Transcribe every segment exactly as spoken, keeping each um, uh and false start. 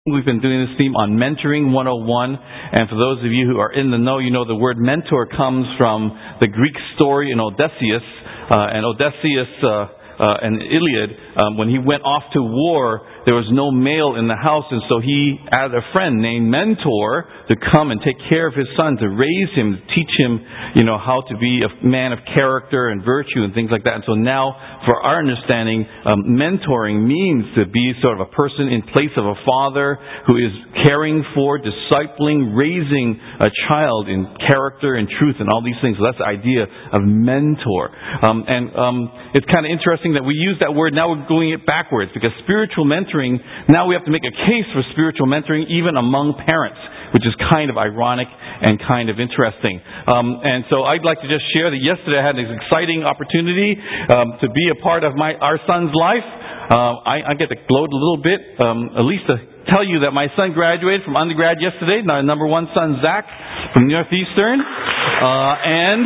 We've been doing this theme on Mentoring one oh one, and for those of you who are in the know, you know the word mentor comes from the Greek story in Odysseus, uh, and Odysseus uh, uh, and Iliad, um, when he went off to war, there was no male in the house, and so he had a friend named Mentor to come and take care of his son, to raise him, to teach him, you know, how to be a man of character and virtue and things like that. And so now, for our understanding, um, mentoring means to be sort of a person in place of a father who is caring for, discipling, raising a child in character and truth and all these things. So that's the idea of mentor. Um, and um, it's kind of interesting that we use that word, now we're going it backwards, because spiritual mentoring, now we have to make a case for spiritual mentoring even among parents, which is kind of ironic and kind of interesting. Um, and so I'd like to just share that yesterday I had this exciting opportunity um, to be a part of my our son's life. Uh, I, I get to gloat a little bit, um, at least to tell you that my son graduated from undergrad yesterday, my number one son, Zach, from Northeastern. Uh, and...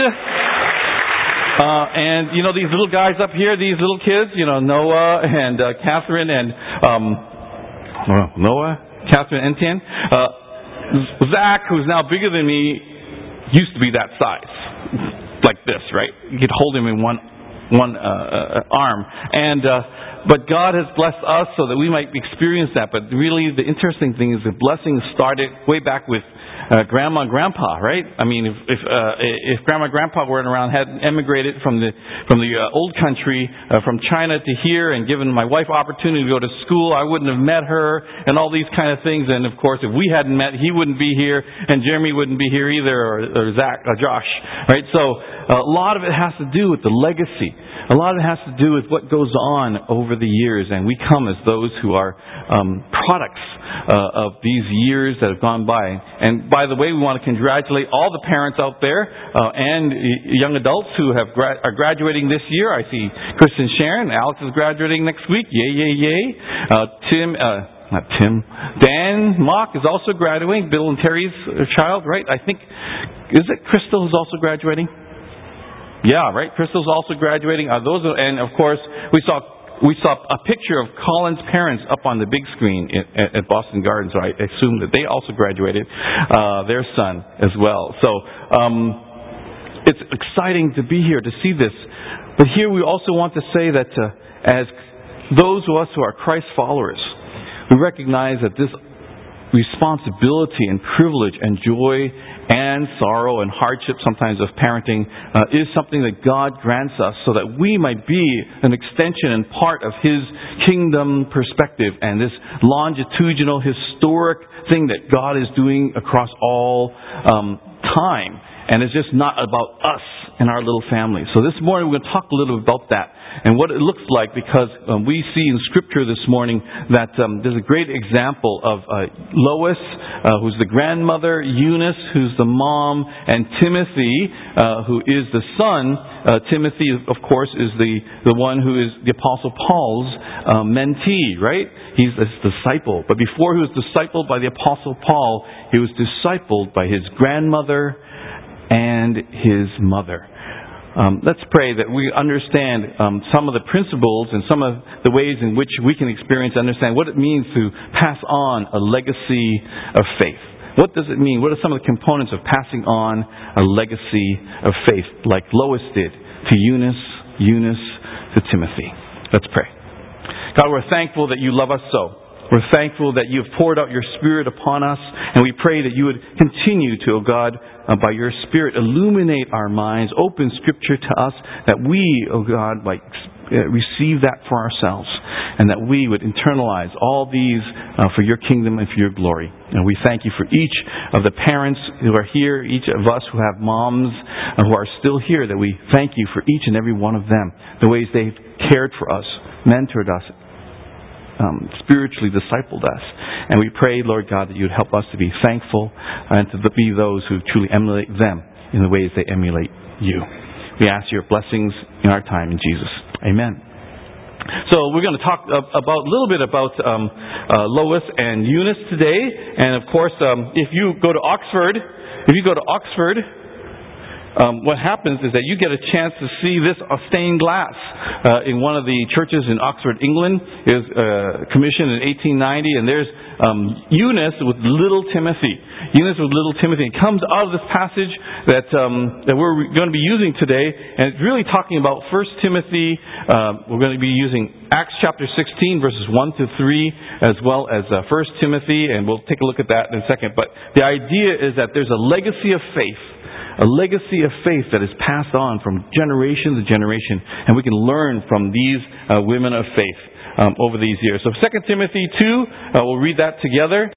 Uh, and, you know, these little guys up here, these little kids, you know, Noah and uh, Catherine and, um, well, Noah, Catherine and Etienne, uh, Zach, who's now bigger than me, used to be that size. Like this, right? You could hold him in one, one, uh, uh, arm. And, uh, but God has blessed us so that we might experience that. But really, the interesting thing is the blessing started way back with Uh, grandma and grandpa, right? I mean, if if, uh, if grandma and grandpa weren't around, had emigrated from the from the uh, old country, uh, from China to here, and given my wife opportunity to go to school, I wouldn't have met her, and all these kind of things. And of course, if we hadn't met, he wouldn't be here, and Jeremy wouldn't be here either, or, or Zach, or Josh, right? So uh, a lot of it has to do with the legacy. A lot of it has to do with what goes on over the years, and we come as those who are um, products uh, of these years that have gone by. And by the way, we want to congratulate all the parents out there uh, and young adults who have gra- are graduating this year. I see Chris and Sharon. Alex is graduating next week. Yay, yay, yay. Uh, Tim, uh, not Tim, Dan Mock is also graduating. Bill and Terry's child, right? I think, is it Crystal who's also graduating? Yeah, right. Crystal's also graduating. Uh, those, are, and of course, we saw we saw a picture of Colin's parents up on the big screen in, at, at Boston Garden. So I assume that they also graduated uh, their son as well. So um, it's exciting to be here to see this. But here we also want to say that uh, as those of us who are Christ followers, we recognize that this responsibility and privilege and joy and sorrow and hardship sometimes of parenting uh, is something that God grants us so that we might be an extension and part of His kingdom perspective and this longitudinal historic thing that God is doing across all um, time. And it's just not about us and our little family. So this morning we're going to talk a little bit about that and what it looks like, because um, we see in Scripture this morning that um, there's a great example of uh, Lois, uh, who's the grandmother, Eunice, who's the mom, and Timothy, uh, who is the son. Uh, Timothy, of course, is the, the one who is the Apostle Paul's uh, mentee, right? He's a disciple. But before he was discipled by the Apostle Paul, he was discipled by his grandmother and his mother. Um, let's pray that we understand um, some of the principles and some of the ways in which we can experience and understand what it means to pass on a legacy of faith. What does it mean? What are some of the components of passing on a legacy of faith, like Lois did to Eunice, Eunice to Timothy? Let's pray. God, we're thankful that you love us so. We're thankful that you have poured out your Spirit upon us, and we pray that you would continue to, O God, uh, by your Spirit, illuminate our minds, open Scripture to us, that we, O God, might uh, receive that for ourselves, and that we would internalize all these uh, for your kingdom and for your glory. And we thank you for each of the parents who are here, each of us who have moms uh, who are still here, that we thank you for each and every one of them, the ways they've cared for us, mentored us, Um, spiritually discipled us. And we pray, Lord God, that you would help us to be thankful and to be those who truly emulate them in the ways they emulate you. We ask your blessings in our time in Jesus. Amen. So we're going to talk about a little bit about um, uh, Lois and Eunice today. And of course, um, if you go to Oxford, if you go to Oxford, Um, what happens is that you get a chance to see this stained glass uh, in one of the churches in Oxford, England. It was uh, commissioned in eighteen ninety, and there's um, Eunice with little Timothy. Eunice with little Timothy. It comes out of this passage that um, that we're going to be using today, and it's really talking about First Timothy. Uh, we're going to be using Acts chapter sixteen, verses one to three, as well as uh, First Timothy, and we'll take a look at that in a second. But the idea is that there's a legacy of faith, a legacy of faith that is passed on from generation to generation, and we can learn from these uh, women of faith um, over these years. So Second Timothy two, uh, we'll read that together.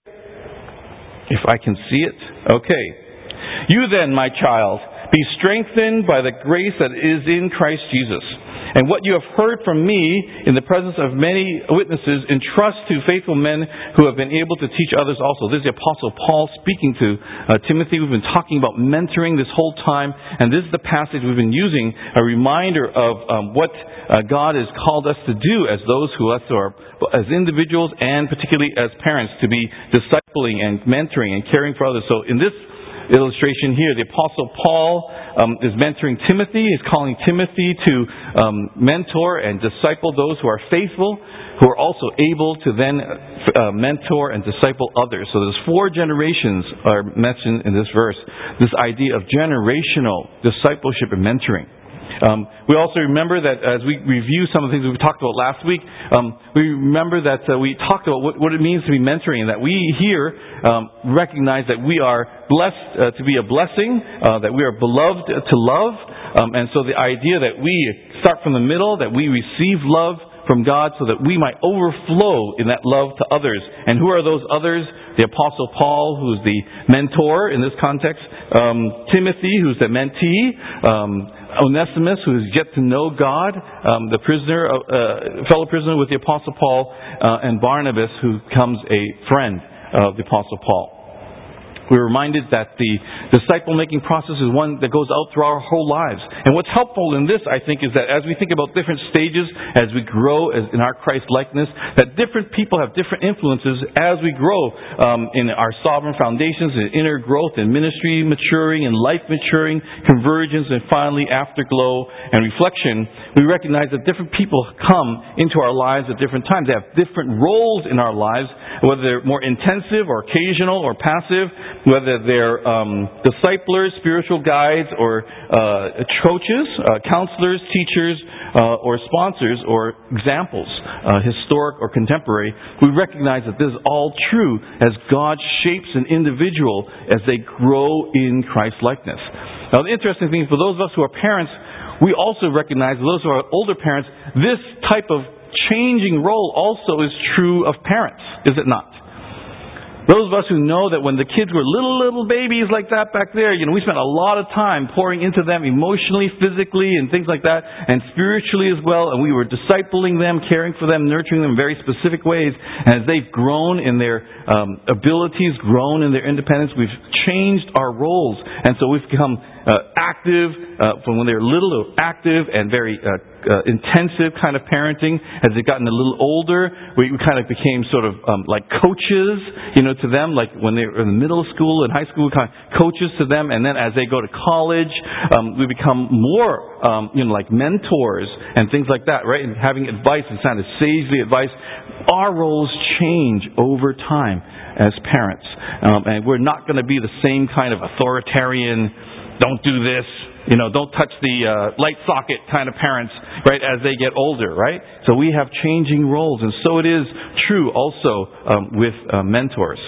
If I can see it. Okay. You then, my child, be strengthened by the grace that is in Christ Jesus. And what you have heard from me in the presence of many witnesses, entrust to faithful men who have been able to teach others also. This is the Apostle Paul speaking to uh, Timothy. We've been talking about mentoring this whole time, and this is the passage we've been using, a reminder of um, what uh, God has called us to do as those who us are, as individuals and particularly as parents, to be discipling and mentoring and caring for others. So in this illustration here, the Apostle Paul um, is mentoring Timothy. He's calling Timothy to um, mentor and disciple those who are faithful, who are also able to then uh, mentor and disciple others. So there's four generations are mentioned in this verse. This idea of generational discipleship and mentoring. Um, we also remember that as we review some of the things we talked about last week, um, we remember that uh, we talked about what, what it means to be mentoring, and that we here um, recognize that we are blessed uh, to be a blessing, uh, that we are beloved to love, um, and so the idea that we start from the middle, that we receive love from God so that we might overflow in that love to others. And who are those others? The Apostle Paul, who's the mentor in this context, um, Timothy, who's the mentee, um, Onesimus, who has yet to know God, um, the prisoner, uh, fellow prisoner with the Apostle Paul, uh, and Barnabas, who becomes a friend of the Apostle Paul. We're reminded that the disciple-making process is one that goes out through our whole lives. And what's helpful in this, I think, is that as we think about different stages, as we grow as in our Christ-likeness, that different people have different influences as we grow um, in our sovereign foundations, in inner growth, in ministry maturing, in life maturing, convergence, and finally afterglow and reflection. We recognize that different people come into our lives at different times. They have different roles in our lives, whether they're more intensive or occasional or passive, whether they're um, disciplers, spiritual guides, or uh, coaches, uh, counselors, teachers, uh, or sponsors, or examples, uh, historic or contemporary. We recognize that this is all true as God shapes an individual as they grow in Christ-likeness. Now, the interesting thing, for those of us who are parents, we also recognize, those who are older parents, this type of changing role also is true of parents, is it not? Those of us who know that when the kids were little, little babies like that back there, you know, we spent a lot of time pouring into them emotionally, physically, and things like that, and spiritually as well, and we were discipling them, caring for them, nurturing them in very specific ways. And as they've grown in their um, abilities, grown in their independence, we've changed our roles. And so we've become uh, active, uh, from when they were little, active and very uh, uh, intensive kind of parenting. As they've gotten a little older, we, we kind of became sort of um, like coaches, you know, to them, like when they were in middle school and high school, kind of coaches to them. And then as they go to college, um, we become more, um, you know, like mentors and things like that, right? And having advice and kind of sagely advice. Our roles change over time as parents. Um, and we're not going to be the same kind of authoritarian, don't do this, you know, don't touch the uh, light socket kind of parents, right, as they get older, right? So we have changing roles, and so it is true also um, with uh, mentors.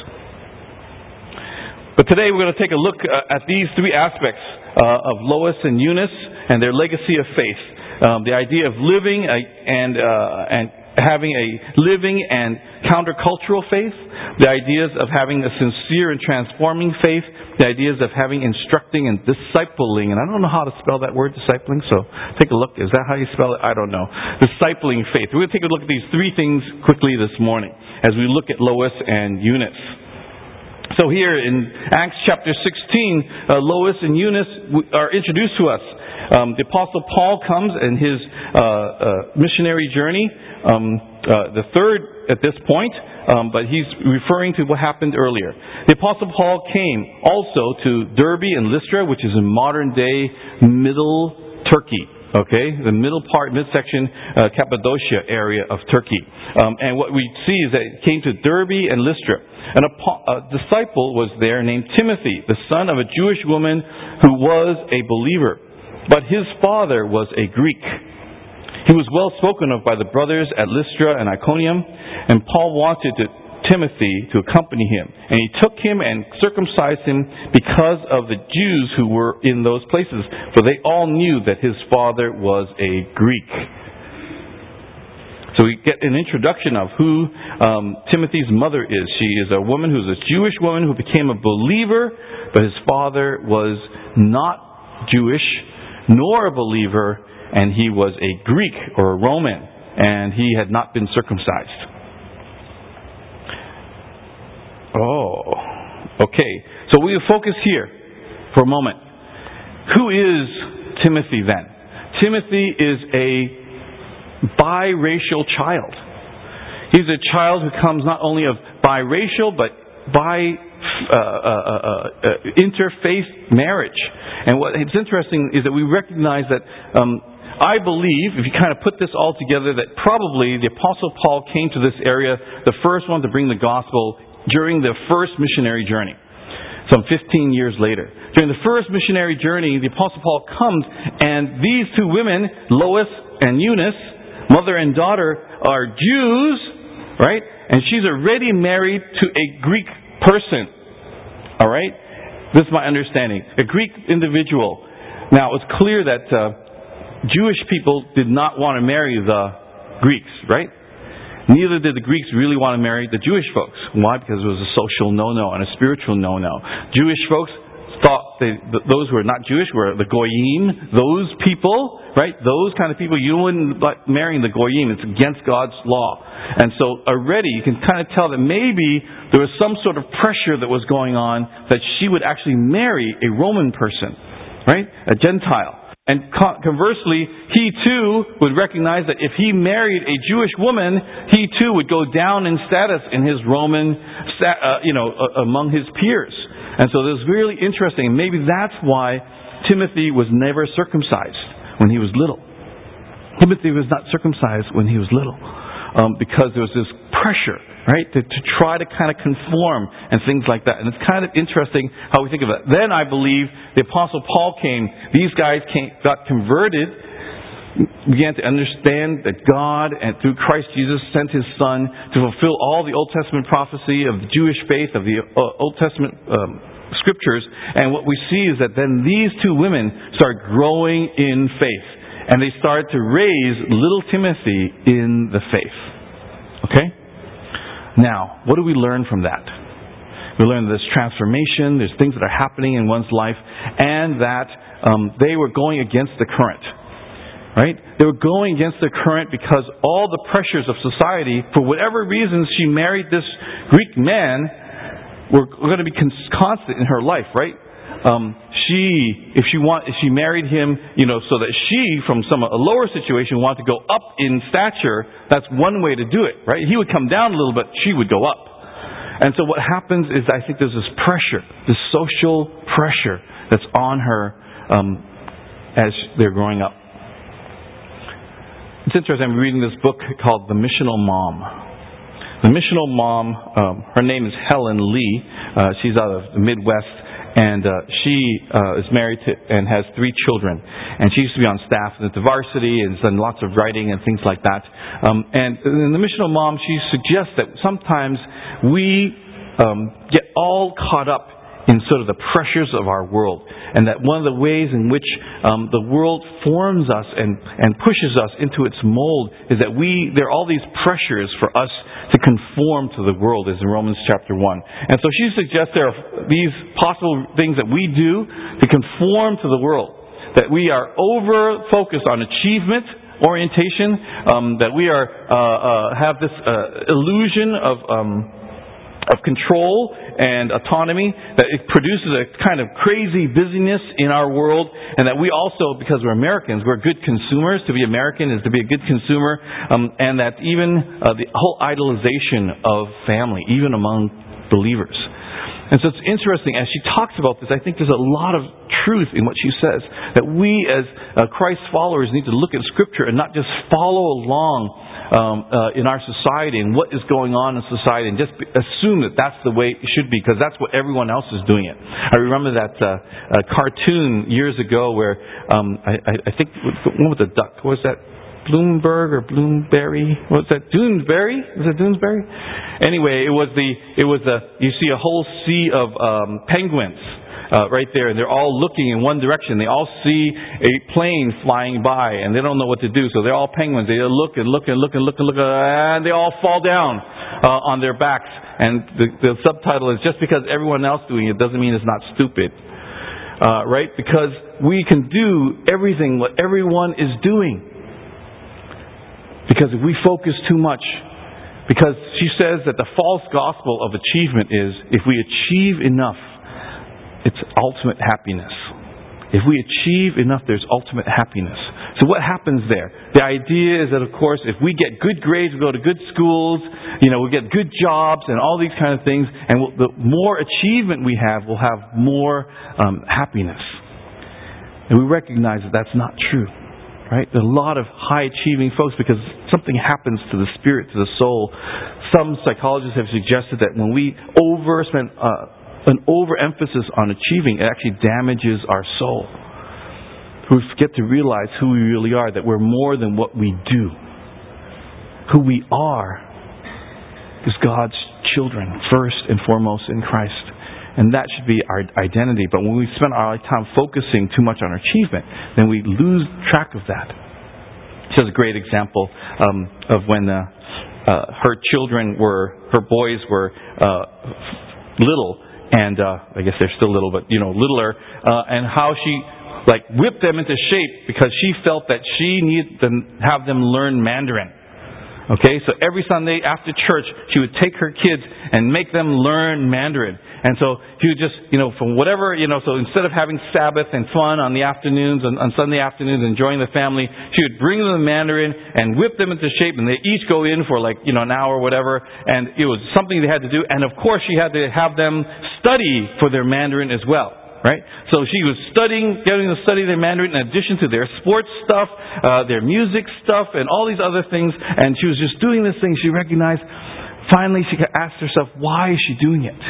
But today we're going to take a look uh, at these three aspects uh, of Lois and Eunice and their legacy of faith. Um, the idea of living a, and uh, and having a living and countercultural faith, the ideas of having a sincere and transforming faith, the ideas of having instructing and discipling, and I don't know how to spell that word, discipling, so take a look. Is that how you spell it? I don't know. Discipling faith. We're going to take a look at these three things quickly this morning as we look at Lois and Eunice. So here in Acts chapter sixteen, uh, Lois and Eunice are introduced to us. Um, the Apostle Paul comes in his uh, uh, missionary journey, um, uh, the third at this point, um, but he's referring to what happened earlier. The Apostle Paul came also to Derbe and Lystra, which is in modern-day Middle Turkey. Okay, the middle part, midsection, uh, Cappadocia area of Turkey. Um, and what we see is that it came to Derbe and Lystra. And a, a disciple was there named Timothy, the son of a Jewish woman who was a believer. But his father was a Greek. He was well spoken of by the brothers at Lystra and Iconium, and Paul wanted to Timothy to accompany him. And he took him and circumcised him because of the Jews who were in those places, for they all knew that his father was a Greek. So we get an introduction of who um, Timothy's mother is. She is a woman who's a Jewish woman who became a believer, but his father was not Jewish, nor a believer, and he was a Greek or a Roman, and he had not been circumcised. Oh, okay. So we will focus here for a moment. Who is Timothy then? Timothy is a biracial child. He's a child who comes not only of biracial, but by uh, uh, uh, uh, interfaith marriage. And what it's interesting is that we recognize that um, I believe, if you kind of put this all together, that probably the Apostle Paul came to this area, the first one to bring the gospel during the first missionary journey, some fifteen years later. During the first missionary journey, the Apostle Paul comes, and these two women, Lois and Eunice, mother and daughter, are Jews, right? And she's already married to a Greek person. All right? This is my understanding. A Greek individual. Now, it was clear that uh, Jewish people did not want to marry the Greeks, right? Neither did the Greeks really want to marry the Jewish folks. Why? Because it was a social no-no and a spiritual no-no. Jewish folks thought they, those who were not Jewish were the Goyim, those people, right? Those kind of people, you wouldn't like marrying the Goyim. It's against God's law. And so already you can kind of tell that maybe there was some sort of pressure that was going on that she would actually marry a Roman person, right? A Gentile. And conversely, he too would recognize that if he married a Jewish woman, he too would go down in status in his Roman, uh, you know, uh, among his peers. And so this is really interesting. Maybe that's why Timothy was never circumcised when he was little. Timothy was not circumcised when he was little um, because there was this pressure, right, to, to try to kind of conform and things like that. And it's kind of interesting how we think of it. Then I believe the Apostle Paul came. These guys came, got converted, began to understand that God, and through Christ Jesus, sent His Son to fulfill all the Old Testament prophecy of the Jewish faith, of the Old Testament um, scriptures. And what we see is that then these two women start growing in faith. And they start to raise little Timothy in the faith. Okay? Now, what do we learn from that? We learn this transformation, there's things that are happening in one's life, and that um, they were going against the current. Right? They were going against the current because all the pressures of society, for whatever reasons she married this Greek man, were going to be constant in her life, right? Um, she, if she want, if she married him, you know, so that she, from some a lower situation, wanted to go up in stature, that's one way to do it, right? He would come down a little bit, she would go up. And so what happens is, I think there's this pressure, this social pressure that's on her um, as they're growing up. It's interesting. I'm reading this book called The Missional Mom. The Missional Mom, um, her name is Helen Lee. Uh, she's out of the Midwest. And uh, she uh, is married to and has three children. And she used to be on staff at the varsity and has done lots of writing and things like that. Um, and in the Missional Mom, she suggests that sometimes we um, get all caught up in sort of the pressures of our world. And that one of the ways in which um, the world forms us and, and pushes us into its mold is that we there are all these pressures for us to conform to the world, as in Romans chapter one. And so she suggests there are these possible things that we do to conform to the world. That we are over-focused on achievement, orientation, um, that we are uh, uh, have this uh, illusion of um, of control and autonomy, that it produces a kind of crazy busyness in our world, and that we also, because we're Americans, we're good consumers. To be American is to be a good consumer, um, and that even uh, the whole idolization of family, even among believers. And so it's interesting, as she talks about this, I think there's a lot of truth in what she says. That we as uh, Christ followers need to look at Scripture and not just follow along um, uh, in our society and what is going on in society and just be, assume that that's the way it should be because that's what everyone else is doing it. I remember that uh, uh, cartoon years ago where um, I, I, I think, one with the duck, what was that? Bloomberg or Bloomberry? What was that? Doonesbury? Was it Doonesbury? Anyway, it was the it was the you see a whole sea of um, penguins uh, right there, and they're all looking in one direction. They all see a plane flying by, and they don't know what to do. So they're all penguins. They look and look and look and look and look, and they all fall down uh, on their backs. And the, the subtitle is just because everyone else doing it doesn't mean it's not stupid, uh, right? Because we can do everything what everyone is doing. Because if we focus too much, because she says that the false gospel of achievement is if we achieve enough, it's ultimate happiness. If we achieve enough, there's ultimate happiness. So what happens there? The idea is that, of course, if we get good grades, we go to good schools, you know, we get good jobs and all these kind of things, and we'll, the more achievement we have, we'll have more um, happiness. And we recognize that that's not true. Right? There are a lot of high-achieving folks because something happens to the spirit, to the soul. Some psychologists have suggested that when we over spend uh, an overemphasis on achieving, it actually damages our soul. We forget to realize who we really are, that we're more than what we do. Who we are is God's children, first and foremost in Christ. And that should be our identity. But when we spend our time focusing too much on our achievement, then we lose track of that. She has a great example um, of when uh, uh, her children were, her boys were uh, little, and uh, I guess they're still little, but you know, littler, uh, and how she like whipped them into shape because she felt that she needed to have them learn Mandarin. Okay, so every Sunday after church, she would take her kids and make them learn Mandarin. And so he would just, you know, from whatever, you know, so instead of having Sabbath and fun on the afternoons, on, on Sunday afternoons, enjoying the family, she would bring them the Mandarin and whip them into shape, and they each go in for like, you know, an hour or whatever, and it was something they had to do. And of course, she had to have them study for their Mandarin as well. Right? So she was studying, getting to study their Mandarin in addition to their sports stuff, uh, their music stuff, and all these other things. And she was just doing this thing. She recognized, finally she asked herself, why is she doing it?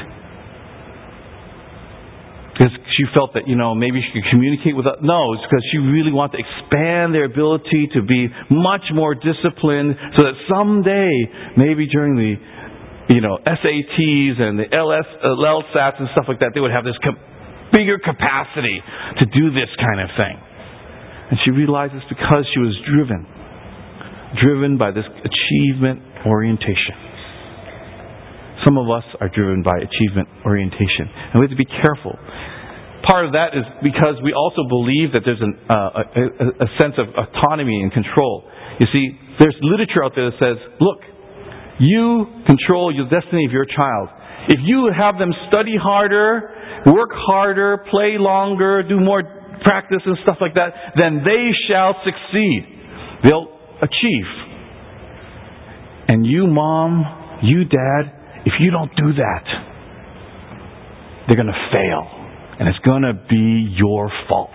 Because she felt that, you know, maybe she could communicate with others. No, it's because she really wanted to expand their ability to be much more disciplined so that someday, maybe during the, you know, S A Ts and the L S, uh, LSATs and stuff like that, they would have this com- bigger capacity to do this kind of thing. And she realized it's because she was driven. Driven by this achievement orientation. Some of us are driven by achievement orientation. And we have to be careful. Part of that is because we also believe that there's an, uh, a, a sense of autonomy and control. You see, there's literature out there that says, look, you control the destiny of your child. If you have them study harder, work harder, play longer, do more practice and stuff like that, then they shall succeed. They'll achieve. And you, mom, you, dad, if you don't do that, they're going to fail. And it's going to be your fault.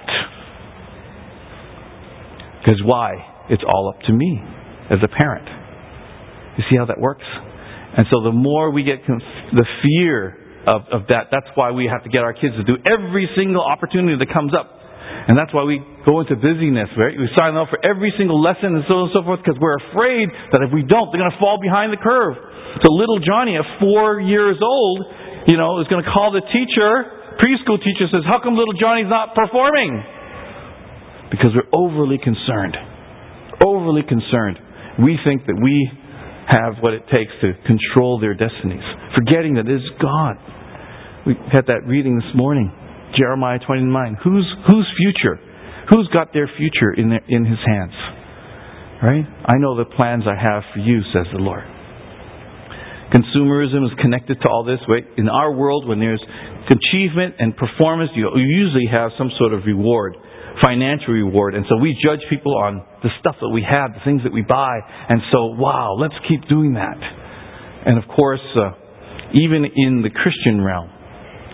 Because why? It's all up to me as a parent. You see how that works? And so the more we get conf- the fear of, of that, that's why we have to get our kids to do every single opportunity that comes up. And that's why we go into busyness, right? We sign up for every single lesson and so on and so forth because we're afraid that if we don't, they're going to fall behind the curve. So little Johnny, at four years old, you know, is going to call the teacher, preschool teacher, says, how come little Johnny's not performing? Because we're overly concerned. Overly concerned. We think that we have what it takes to control their destinies, forgetting that it is God. We had that reading this morning, Jeremiah twenty-nine. Whose whose future? Who's got their future in their, in His hands? Right? I know the plans I have for you, says the Lord. Consumerism is connected to all this. Right? In our world, when there's achievement and performance, you usually have some sort of reward. Financial reward, and so we judge people on the stuff that we have, the things that we buy, and so wow, let's keep doing that. And of course, uh, even in the Christian realm,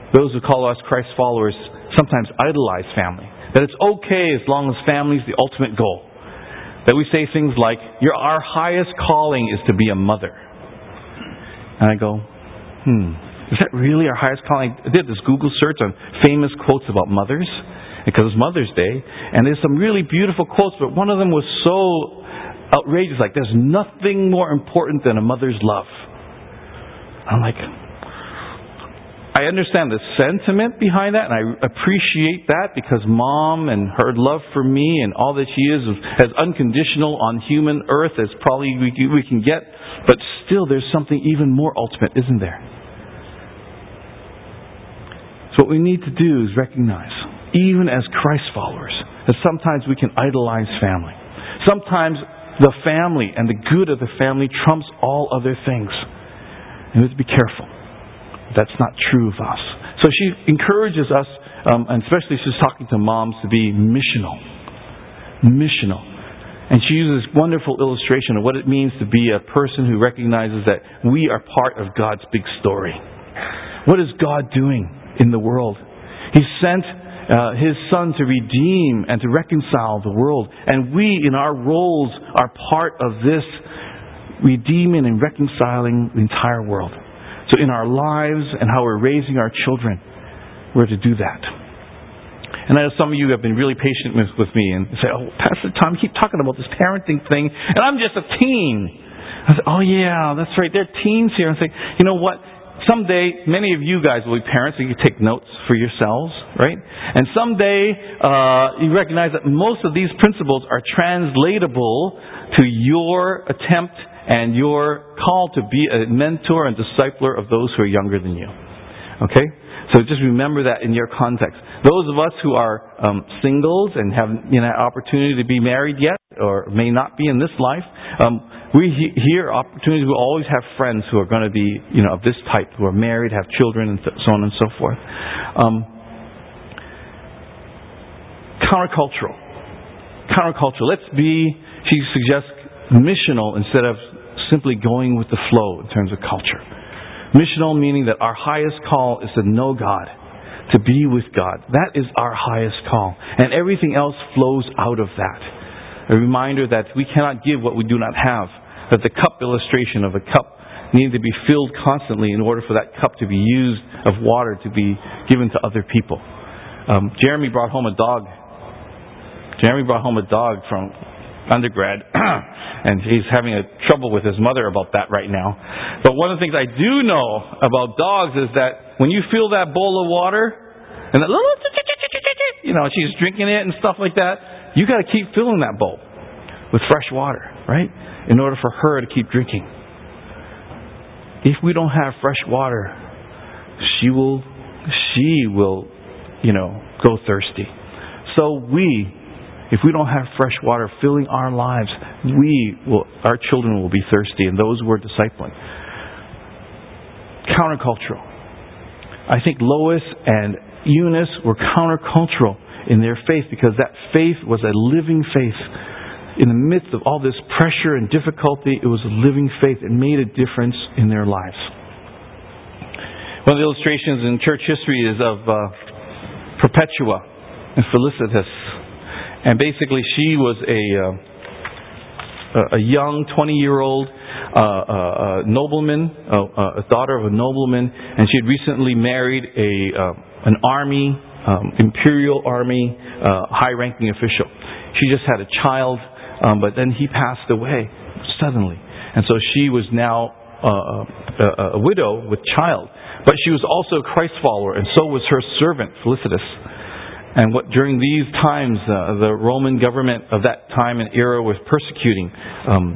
those who call us Christ followers sometimes idolize family. That it's okay as long as family is the ultimate goal. That we say things like, Your, our highest calling is to be a mother. And I go, hmm, is that really our highest calling? I did this Google search on famous quotes about mothers, because it's Mother's Day, and there's some really beautiful quotes, but one of them was so outrageous, like, there's nothing more important than a mother's love. I'm like, I understand the sentiment behind that, and I appreciate that, because Mom and her love for me and all that she is as unconditional on human earth as probably we, we can get, but still there's something even more ultimate, isn't there? So what we need to do is recognize, even as Christ followers, that sometimes we can idolize family. Sometimes the family and the good of the family trumps all other things. And we have to be careful. That's not true of us. So she encourages us, um, and especially she's talking to moms, to be missional. Missional. And she uses this wonderful illustration of what it means to be a person who recognizes that we are part of God's big story. What is God doing in the world? He sent uh, His Son to redeem and to reconcile the world. And we, in our roles, are part of this redeeming and reconciling the entire world. So in our lives and how we're raising our children, we're to do that. And I know some of you have been really patient with, with me and say, oh, Pastor Tom, you keep talking about this parenting thing, and I'm just a teen. I said, oh yeah, that's right, they're teens here. And I say, you know what? Someday, many of you guys will be parents, so you can take notes for yourselves, right? And someday, uh, you recognize that most of these principles are translatable to your attempt and your call to be a mentor and discipler of those who are younger than you. Okay? So just remember that in your context. Those of us who are um, singles and have you know opportunity to be married yet, or may not be in this life, um, we he- hear opportunities. We always have friends who are going to be you know of this type, who are married, have children, and so on and so forth. Um, countercultural. Countercultural. Let's be, she suggests, missional instead of simply going with the flow in terms of culture. Missional meaning that our highest call is to know God, to be with God. That is our highest call. And everything else flows out of that. A reminder that we cannot give what we do not have. That the cup illustration of a cup needed to be filled constantly in order for that cup to be used of water to be given to other people. Um, Jeremy brought home a dog. Jeremy brought home a dog from undergrad, and he's having a trouble with his mother about that right now. But one of the things I do know about dogs is that when you fill that bowl of water, and that little, you know, she's drinking it and stuff like that, you got to keep filling that bowl with fresh water, right? In order for her to keep drinking. If we don't have fresh water, she will, she will, you know, go thirsty. So we, if we don't have fresh water filling our lives, we will, our children will be thirsty, and those we're discipling. Countercultural. I think Lois and Eunice were countercultural in their faith, because that faith was a living faith. In the midst of all this pressure and difficulty, it was a living faith. It made a difference in their lives. One of the illustrations in church history is of uh, Perpetua and Felicitas. And basically, she was a uh, a young twenty-year-old uh, uh, nobleman, uh, a daughter of a nobleman, and she had recently married a uh, an army, um, imperial army, uh, high-ranking official. She just had a child, um, but then he passed away suddenly, and so she was now uh, a, a widow with child. But she was also a Christ follower, and so was her servant Felicitas. And what during these times, uh, the Roman government of that time and era was persecuting um,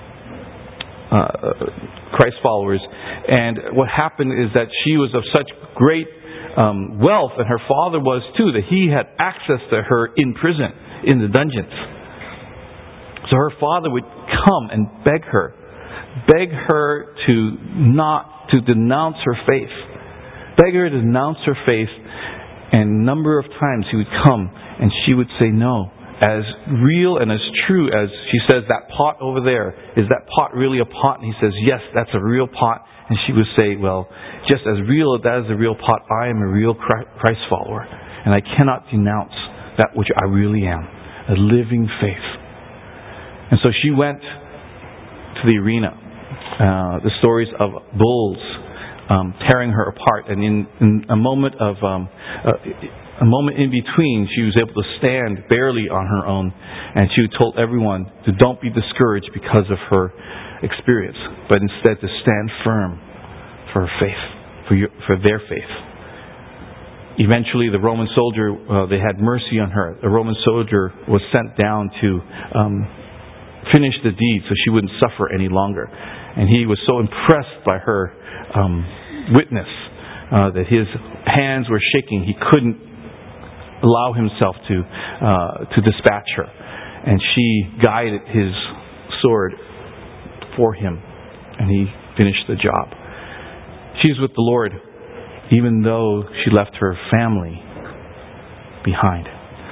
uh, Christ followers. And what happened is that she was of such great um, wealth, and her father was too, that he had access to her in prison, in the dungeons. So her father would come and beg her, beg her to not, to denounce her faith, beg her to denounce her faith. And a number of times he would come and she would say no. as real and as true as she says, that pot over there, is that pot really a pot? And he says, yes, that's a real pot. And she would say, well, just as real as that is a real pot, I am a real Christ follower. And I cannot denounce that which I really am, a living faith. And so she went to the arena. Uh, the stories of bulls um, tearing her apart. And in, in a moment of... Um, uh, A moment in between, she was able to stand barely on her own, and she told everyone to don't be discouraged because of her experience, but instead to stand firm for her faith, for your, for their faith. Eventually, the Roman soldier, uh, they had mercy on her. The Roman soldier was sent down to um, finish the deed so she wouldn't suffer any longer. And he was so impressed by her um, witness uh, that his hands were shaking. He couldn't allow himself to uh, to dispatch her, and she guided his sword for him, and he finished the job. She's with the Lord, even though she left her family behind.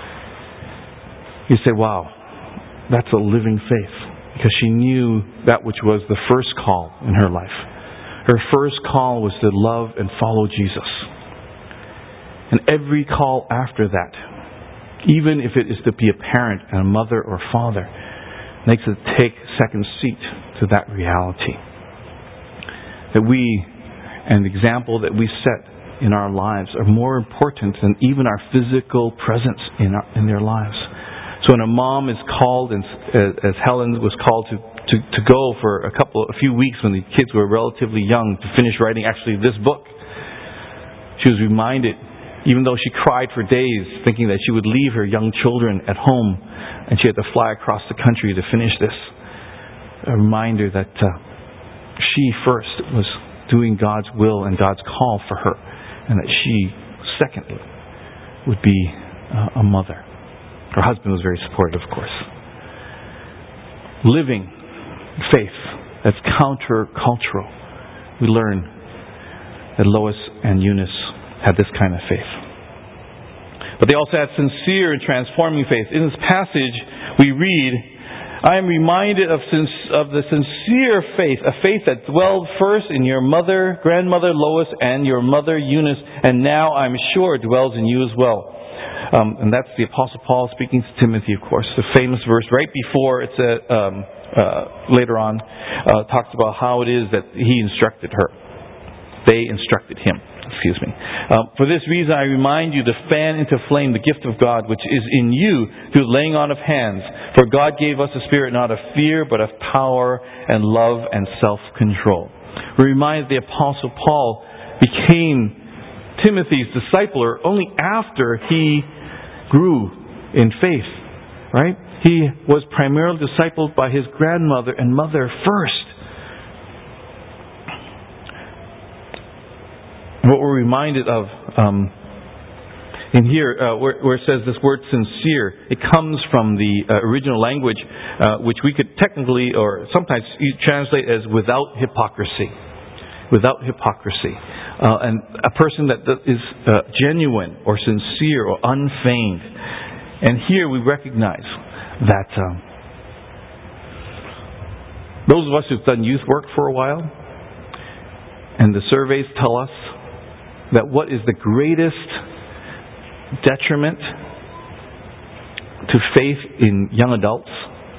You say, "Wow, that's a living faith," because she knew that which was the first call in her life. Her first call was to love and follow Jesus. And every call after that, even if it is to be a parent and a mother or father, makes it take second seat to that reality. That we, and the example that we set in our lives, are more important than even our physical presence in our, in their lives. So when a mom is called, and as Helen was called to, to, to go for a couple, a few weeks when the kids were relatively young to finish writing actually this book, she was reminded, even though she cried for days thinking that she would leave her young children at home and she had to fly across the country to finish this, a reminder that uh, she first was doing God's will and God's call for her, and that she, secondly, would be uh, a mother. Her husband was very supportive, of course. Living faith that's counter-cultural. We learn that Lois and Eunice had this kind of faith. But they also had sincere and transforming faith. In this passage, we read, I am reminded of, of the sincere faith, a faith that dwelled first in your mother, grandmother Lois, and your mother Eunice, and now I'm sure dwells in you as well. Um, and that's the Apostle Paul speaking to Timothy, of course. The famous verse right before it's a, um, uh, later on, uh, talks about how it is that he instructed her. They instructed him. Excuse me. Um, for this reason, I remind you to fan into flame the gift of God which is in you through laying on of hands. For God gave us a spirit not of fear, but of power and love and self-control. We're reminded the Apostle Paul became Timothy's discipler only after he grew in faith. Right? He was primarily discipled by his grandmother and mother first. What we're reminded of um, in here, uh, where, where it says this word sincere, it comes from the uh, original language, uh, which we could technically, or sometimes translate as without hypocrisy. Without hypocrisy. Uh, and a person that is uh, genuine or sincere or unfeigned. And here we recognize that um, those of us who've done youth work for a while, and the surveys tell us that what is the greatest detriment to faith in young adults,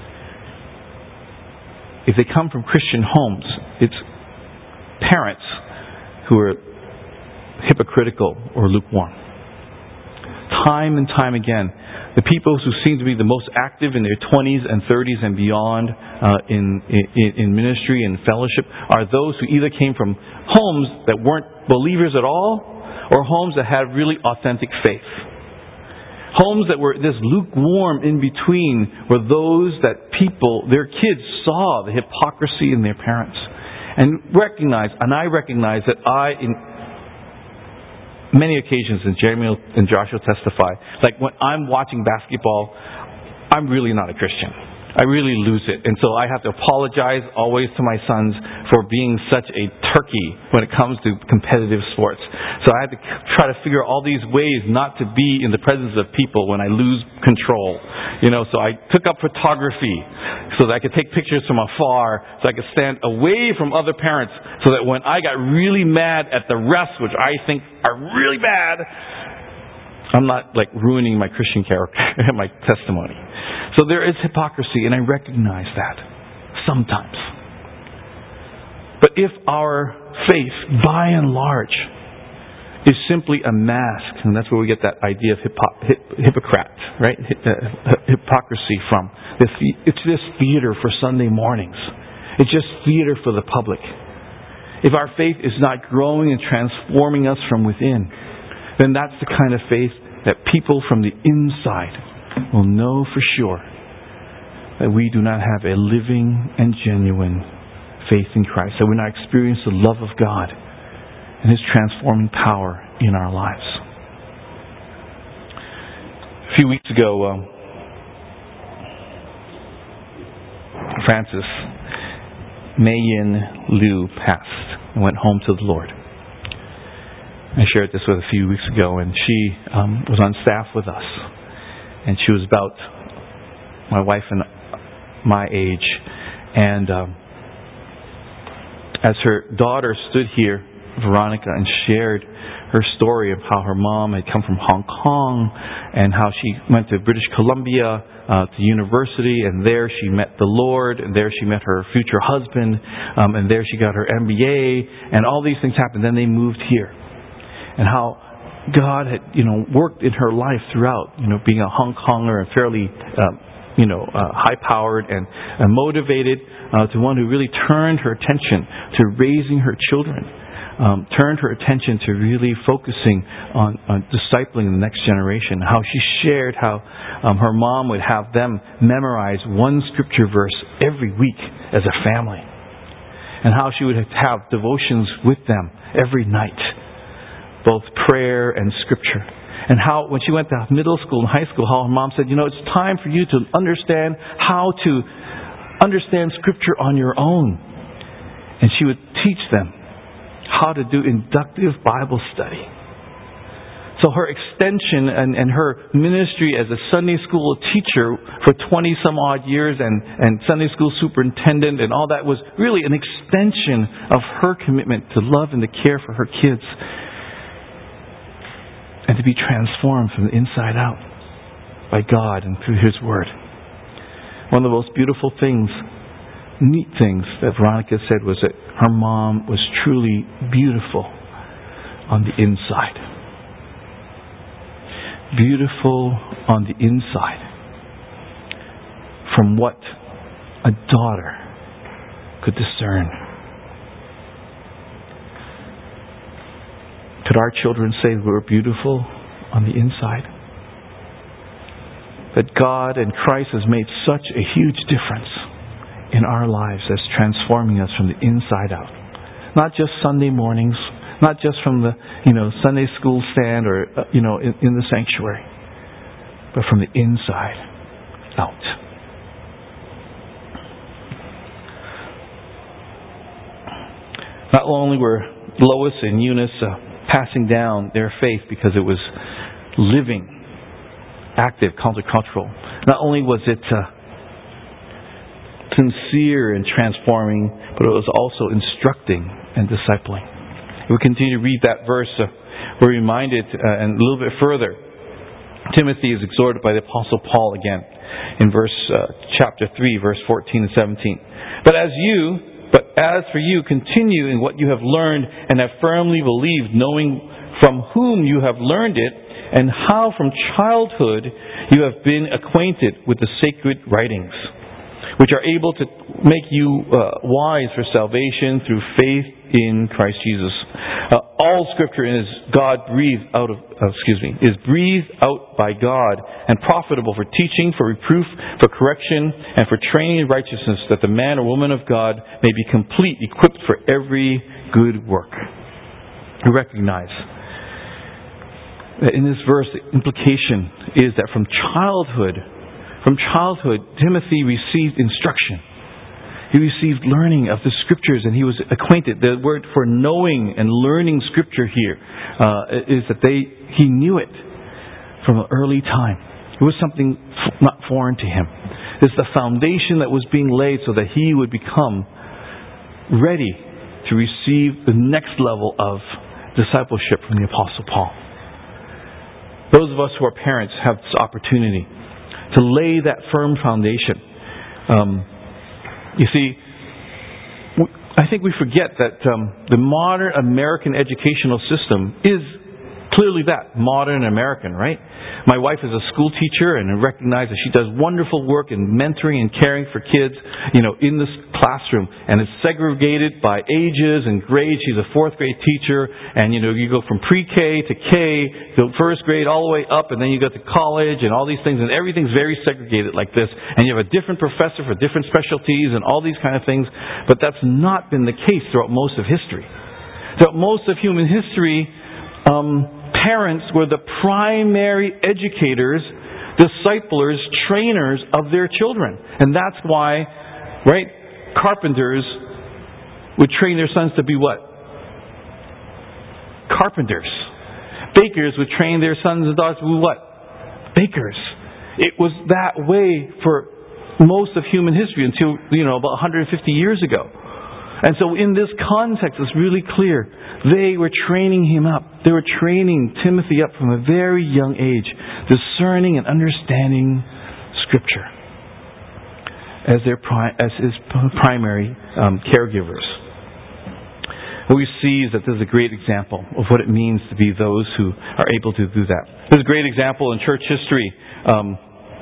if they come from Christian homes, it's parents who are hypocritical or lukewarm. Time and time again, the people who seem to be the most active in their twenties and thirties and beyond uh, in, in in ministry and fellowship are those who either came from homes that weren't believers at all, or homes that had really authentic faith. Homes that were this lukewarm in between were those that people, their kids saw the hypocrisy in their parents. And recognize, and I recognize that I, in many occasions, and Jeremy and Joshua testify, like when I'm watching basketball, I'm really not a Christian. I really lose it. And so I have to apologize always to my sons for being such a turkey when it comes to competitive sports. So I had to try to figure out all these ways not to be in the presence of people when I lose control. You know, so I took up photography so that I could take pictures from afar, so I could stand away from other parents, so that when I got really mad at the rest, which I think are really bad, I'm not like ruining my Christian character and my testimony. So there is hypocrisy, and I recognize that sometimes. But if our faith, by and large, is simply a mask, and that's where we get that idea of hypo- hip- hypocrite, right? Hypocrisy from. It's this theater for Sunday mornings. It's just theater for the public. If our faith is not growing and transforming us from within, then that's the kind of faith that people from the inside will know for sure that we do not have a living and genuine faith in Christ, that we're not experiencing the love of God and His transforming power in our lives. A few weeks ago, um, Frances Mayin Liu passed and went home to the Lord. I shared this with a few weeks ago, and she um, was on staff with us, and she was about my wife and my age, and um, as her daughter stood here, Veronica, and shared her story of how her mom had come from Hong Kong and how she went to British Columbia uh, to university, and there she met the Lord, and there she met her future husband, um, and there she got her M B A, and all these things happened. Then they moved here, and how God had, you know, worked in her life throughout, you know, being a Hong Konger and fairly, um, you know, uh, high-powered and, and motivated uh, to one who really turned her attention to raising her children. Um, turned her attention to really focusing on, on discipling the next generation. How she shared how um, her mom would have them memorize one scripture verse every week as a family. And how she would have devotions with them every night, both prayer and scripture. And how when she went to middle school and high school, how her mom said, you know, it's time for you to understand how to understand scripture on your own. And she would teach them how to do inductive Bible study. So her extension and, and her ministry as a Sunday school teacher for twenty some odd years and, and Sunday school superintendent and all that was really an extension of her commitment to love and to care for her kids and to be transformed from the inside out by God and through His Word. One of the most beautiful things, neat things that Veronica said was that her mom was truly beautiful on the inside. Beautiful on the inside. From what a daughter could discern. Could our children say we're beautiful on the inside? That God and Christ has made such a huge difference in our lives as transforming us from the inside out. Not just Sunday mornings, not just from the, you know, Sunday school stand or, uh, you know, in, in the sanctuary, but from the inside out. Not only were Lois and Eunice uh, passing down their faith because it was living, active, countercultural. Not only was it uh, sincere and transforming, but it was also instructing and discipling. If we continue to read that verse, uh, we're reminded, uh, and a little bit further, Timothy is exhorted by the Apostle Paul again in verse uh, chapter three, verse fourteen and seventeen. But as you, but as for you, continue in what you have learned and have firmly believed, knowing from whom you have learned it, and how from childhood you have been acquainted with the sacred writings, which are able to make you uh, wise for salvation through faith in Christ Jesus. Uh, all Scripture is God breathed out of, uh, excuse me, is breathed out by God and profitable for teaching, for reproof, for correction, and for training in righteousness, that the man or woman of God may be complete, equipped for every good work. We recognize that in this verse, the implication is that from childhood, From childhood, Timothy received instruction. He received learning of the Scriptures, and he was acquainted. The word for knowing and learning Scripture here uh, is that they he knew it from an early time. It was something f- not foreign to him. It's the foundation that was being laid so that he would become ready to receive the next level of discipleship from the Apostle Paul. Those of us who are parents have this opportunity to lay that firm foundation. Um, you see, I think we forget that um, the modern American educational system is clearly that, modern American, right? My wife is a school teacher, and I recognize that she does wonderful work in mentoring and caring for kids, you know, in this classroom. And it's segregated by ages and grades. She's a fourth grade teacher, and you know, you go from pre-K to K, to first grade all the way up, and then you go to college and all these things, and everything's very segregated like this. And you have a different professor for different specialties and all these kind of things. But that's not been the case throughout most of history. Throughout most of human history, um, parents were the primary educators, disciplers, trainers of their children. And that's why, right, carpenters would train their sons to be what? Carpenters. Bakers would train their sons and daughters to be what? Bakers. It was that way for most of human history until, you know, about one hundred fifty years ago. And so in this context, it's really clear. They were training him up. They were training Timothy up from a very young age, discerning and understanding Scripture as their pri- as his primary um, caregivers. What we see is that this is a great example of what it means to be those who are able to do that. There's a great example in church history. Um,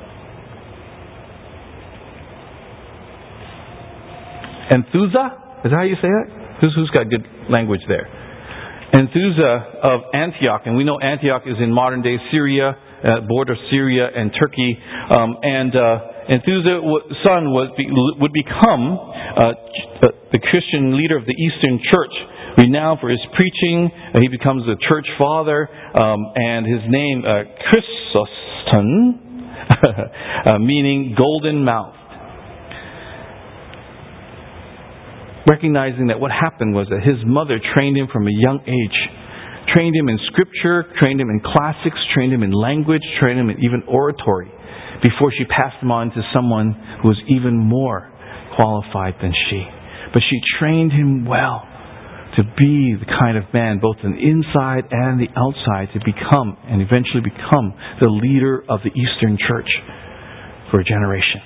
Enthusa? Is that how you say that? Who's, who's got good language there? Enthusa of Antioch, and we know Antioch is in modern-day Syria, uh, border Syria and Turkey. Um, and uh, Enthusa's son was would become uh, the Christian leader of the Eastern Church, renowned for his preaching. Uh, he becomes a church father, um, and his name uh, Chrysostom, uh, meaning golden mouth. Recognizing that what happened was that his mother trained him from a young age. Trained him in Scripture, trained him in classics, trained him in language, trained him in even oratory, before she passed him on to someone who was even more qualified than she. But she trained him well to be the kind of man, both on the inside and the outside, to become, and eventually become, the leader of the Eastern Church for a generation.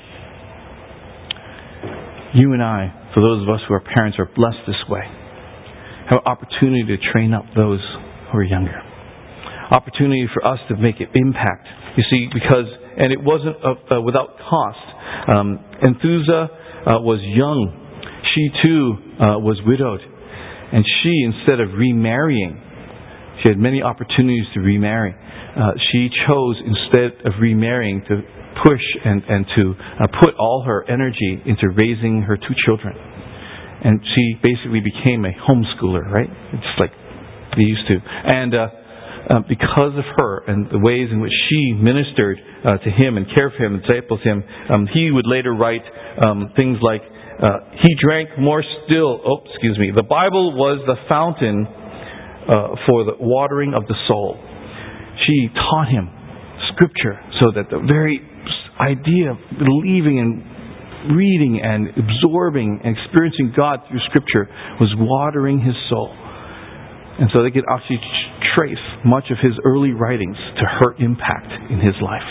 You and I, for those of us who are parents, are blessed this way. Have an opportunity to train up those who are younger. Opportunity for us to make an impact. You see, because, and it wasn't uh, uh, without cost. Um, Enthusa uh, was young. She too uh, was widowed. And she, instead of remarrying, she had many opportunities to remarry. Uh, she chose, instead of remarrying, to push and, and to uh, put all her energy into raising her two children. And she basically became a homeschooler, right? It's like they used to. And uh, uh, because of her and the ways in which she ministered uh, to him and cared for him and discipled him, um, he would later write um, things like, uh, he drank more still. Oh, excuse me. The Bible was the fountain uh, for the watering of the soul. She taught him Scripture so that the very idea of believing and reading and absorbing and experiencing God through Scripture was watering his soul. And so they could actually trace much of his early writings to her impact in his life.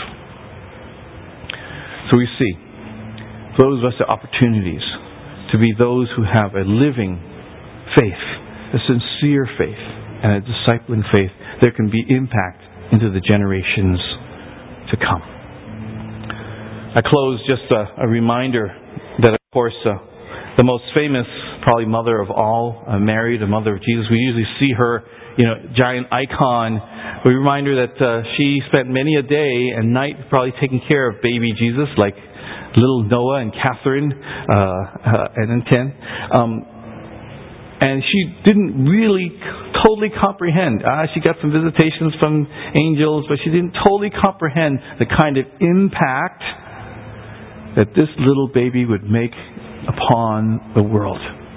So we see, those of us have opportunities to be those who have a living faith, a sincere faith, and a discipling faith. There can be impact into the generations to come. I close just a, a reminder that, of course, uh, the most famous, probably mother of all, uh, Mary, the mother of Jesus, we usually see her, you know, giant icon. We remind her that uh, she spent many a day and night probably taking care of baby Jesus, like little Noah and Catherine uh, uh, and then ten. Um, and she didn't really totally comprehend. Uh, she got some visitations from angels, but she didn't totally comprehend the kind of impact that this little baby would make upon the world.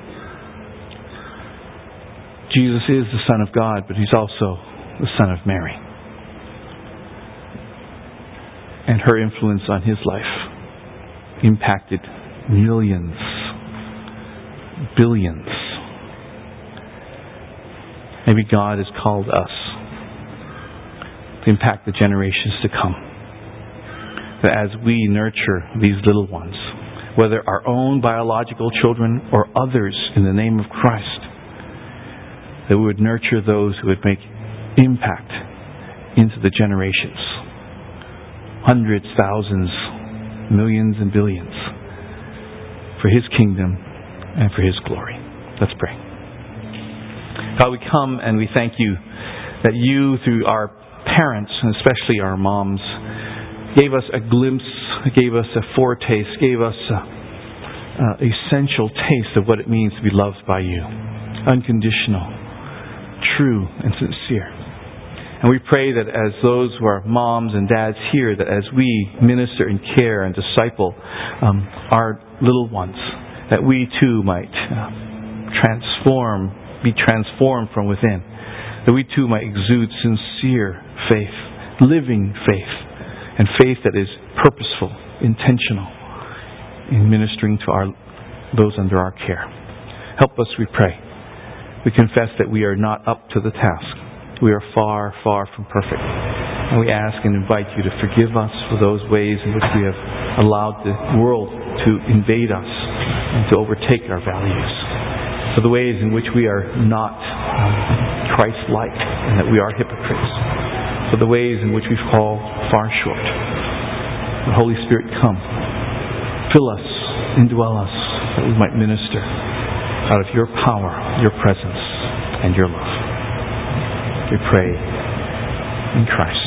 Jesus is the Son of God, but He's also the Son of Mary. And her influence on His life impacted millions, billions. Maybe God has called us to impact the generations to come. That as we nurture these little ones, whether our own biological children or others in the name of Christ, that we would nurture those who would make impact into the generations. Hundreds, thousands, millions and billions for His kingdom and for His glory. Let's pray. God, we come and we thank You that You, through our parents, and especially our moms, gave us a glimpse, gave us a foretaste, gave us a, a essential taste of what it means to be loved by You. Unconditional, true, and sincere. And we pray that as those who are moms and dads here, that as we minister and care and disciple um, our little ones, that we too might uh, transform, be transformed from within. That we too might exude sincere faith, living faith, and faith that is purposeful, intentional in ministering to our those under our care. Help us, we pray. We confess that we are not up to the task. We are far, far from perfect. And we ask and invite You to forgive us for those ways in which we have allowed the world to invade us and to overtake our values. For the ways in which we are not um, Christ-like and that we are hypocrites. For the ways in which we fall far short. The Holy Spirit, come. Fill us, indwell us, that we might minister out of Your power, Your presence, and Your love. We pray in Christ.